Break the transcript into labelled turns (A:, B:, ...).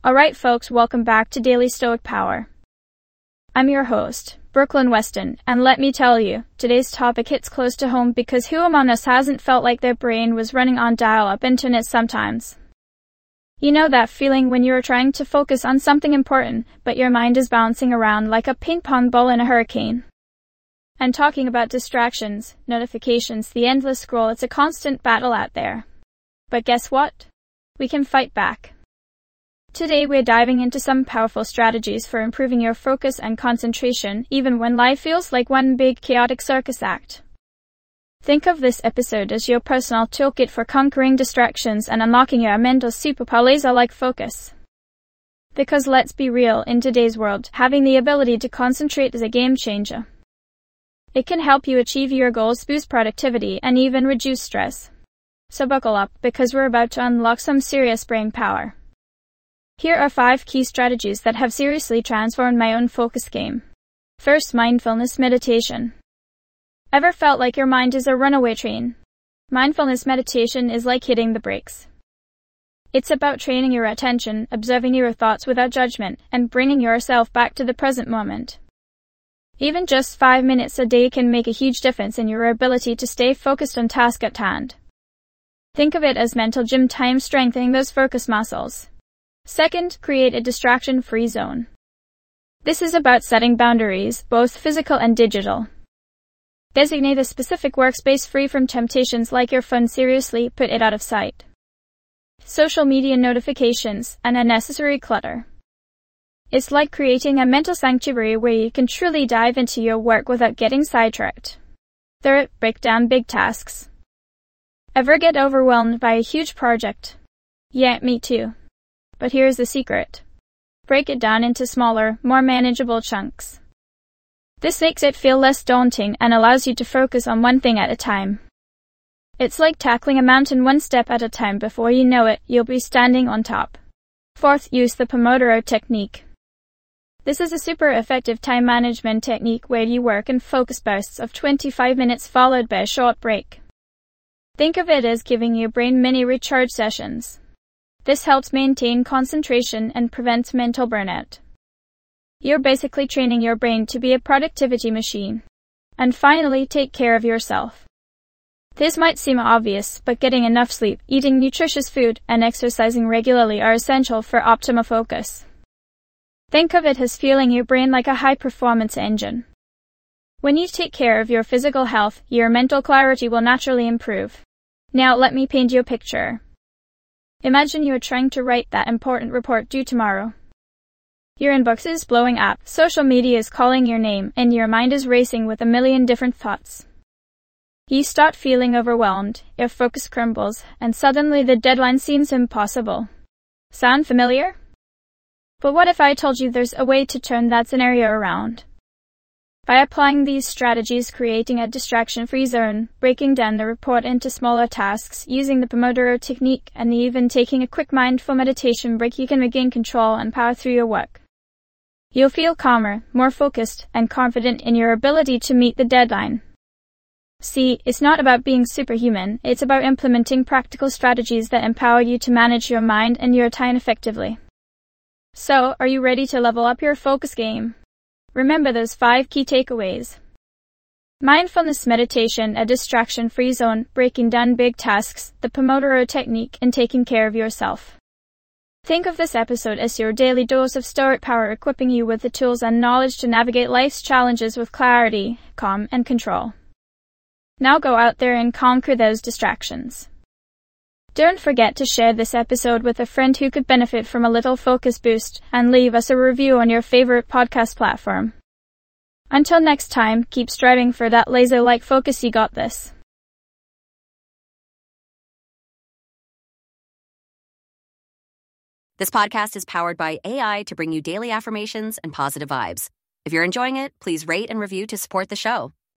A: Alright folks, welcome back to Daily Stoic Power. I'm your host, Brooklyn Weston, and let me tell you, today's topic hits close to home because who among us hasn't felt like their brain was running on dial-up internet sometimes? You know that feeling when you're trying to focus on something important, but your mind is bouncing around like a ping pong ball in a hurricane. And talking about distractions, notifications, the endless scroll, it's a constant battle out there. But guess what? We can fight back. Today we're diving into some powerful strategies for improving your focus and concentration, even when life feels like one big chaotic circus act. Think of this episode as your personal toolkit for conquering distractions and unlocking your mental superpower, laser-like focus. Because let's be real, in today's world, having the ability to concentrate is a game changer. It can help you achieve your goals, boost productivity, and even reduce stress. So buckle up, because we're about to unlock some serious brain power. Here are 5 key strategies that have seriously transformed my own focus game. First, mindfulness meditation. Ever felt like your mind is a runaway train? Mindfulness meditation is like hitting the brakes. It's about training your attention, observing your thoughts without judgment, and bringing yourself back to the present moment. Even just 5 minutes a day can make a huge difference in your ability to stay focused on task at hand. Think of it as mental gym time, strengthening those focus muscles. Second, create a distraction-free zone. This is about setting boundaries, both physical and digital. Designate a specific workspace free from temptations like your phone. Seriously, put it out of sight. Social media notifications and unnecessary clutter. It's like creating a mental sanctuary where you can truly dive into your work without getting sidetracked. Third, break down big tasks. Ever get overwhelmed by a huge project? Yeah, me too. But here's the secret. Break it down into smaller, more manageable chunks. This makes it feel less daunting and allows you to focus on one thing at a time. It's like tackling a mountain one step at a time. Before you know it, you'll be standing on top. Fourth, use the Pomodoro technique. This is a super effective time management technique where you work in focus bursts of 25 minutes followed by a short break. Think of it as giving your brain mini recharge sessions. This helps maintain concentration and prevents mental burnout. You're basically training your brain to be a productivity machine. And finally, take care of yourself. This might seem obvious, but getting enough sleep, eating nutritious food, and exercising regularly are essential for optimal focus. Think of it as fueling your brain like a high-performance engine. When you take care of your physical health, your mental clarity will naturally improve. Now let me paint you a picture. Imagine you're trying to write that important report due tomorrow. Your inbox is blowing up, social media is calling your name, and your mind is racing with a million different thoughts. You start feeling overwhelmed, your focus crumbles, and suddenly the deadline seems impossible. Sound familiar? But what if I told you there's a way to turn that scenario around? By applying these strategies, creating a distraction-free zone, breaking down the report into smaller tasks, using the Pomodoro technique, and even taking a quick mindful meditation break, you can regain control and power through your work. You'll feel calmer, more focused, and confident in your ability to meet the deadline. See, it's not about being superhuman, it's about implementing practical strategies that empower you to manage your mind and your time effectively. So, are you ready to level up your focus game? Remember those 5 key takeaways. Mindfulness meditation, a distraction-free zone, breaking down big tasks, the Pomodoro technique, and taking care of yourself. Think of this episode as your daily dose of stoic power, equipping you with the tools and knowledge to navigate life's challenges with clarity, calm, and control. Now go out there and conquer those distractions. Don't forget to share this episode with a friend who could benefit from a little focus boost, and leave us a review on your favorite podcast platform. Until next time, keep striving for that laser-like focus. You got this.
B: This podcast is powered by AI to bring you daily affirmations and positive vibes. If you're enjoying it, please rate and review to support the show.